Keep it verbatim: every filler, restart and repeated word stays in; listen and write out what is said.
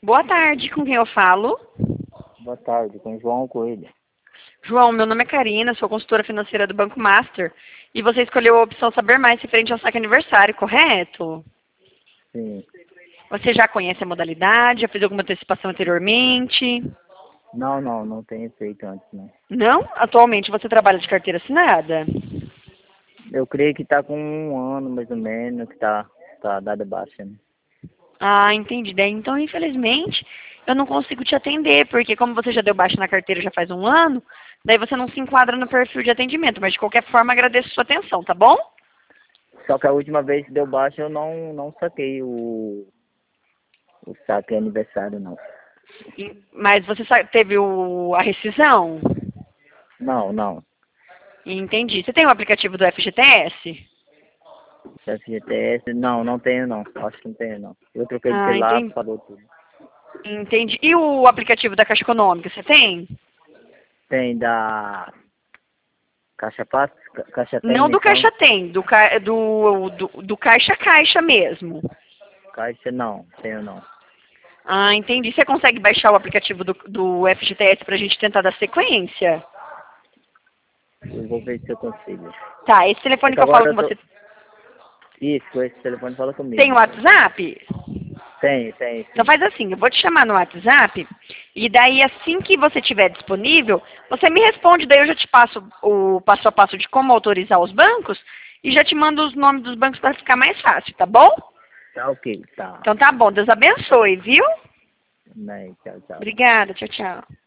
Boa tarde, com quem eu falo? Boa tarde, com João Coelho. João, meu nome é Karina, sou consultora financeira do Banco Master. E você escolheu a opção Saber Mais referente ao saque aniversário, correto? Sim. Você já conhece a modalidade? Já fez alguma antecipação anteriormente? Não, não, não tenho feito antes, não. Não? Atualmente você trabalha de carteira assinada? Eu creio que está com um ano, mais ou menos, que está tá dada baixa, né? Ah, entendi. Daí, então, infelizmente, eu não consigo te atender, porque como você já deu baixa na carteira já faz um ano, daí você não se enquadra no perfil de atendimento. Mas, de qualquer forma, agradeço a sua atenção, tá bom? Só que a última vez que deu baixa eu não, não saquei o, o saque aniversário, não. E- Mas você sa- teve o, a rescisão? Não, não. Entendi. Você tem o aplicativo do F G T S? F G T S, não, não tenho, não. Acho que não tenho, não. Eu troquei de Ah, celular, entendi. falou tudo. Entendi. E o aplicativo da Caixa Econômica, você tem? Tem da Caixa Passa, Ca- Caixa Tem, Não do então, Caixa Tem, do, ca- do, do, do Caixa Caixa mesmo. Caixa não, tenho não. Ah, entendi. Você consegue baixar o aplicativo do, do F G T S pra gente tentar dar sequência? Eu vou ver se eu consigo. Tá, esse É telefone que que eu falo agora com eu tô... você Isso, com esse telefone fala comigo. tem o WhatsApp? Tem, tem, Então sim. faz assim, eu vou te chamar no WhatsApp e daí assim que você tiver disponível, você me responde, daí eu já te passo o passo a passo de como autorizar os bancos e já te mando os nomes dos bancos para ficar mais fácil, tá bom? Tá ok, tá. Então tá bom, Deus abençoe, viu? Bem, tchau, tchau. Obrigada, tchau, tchau.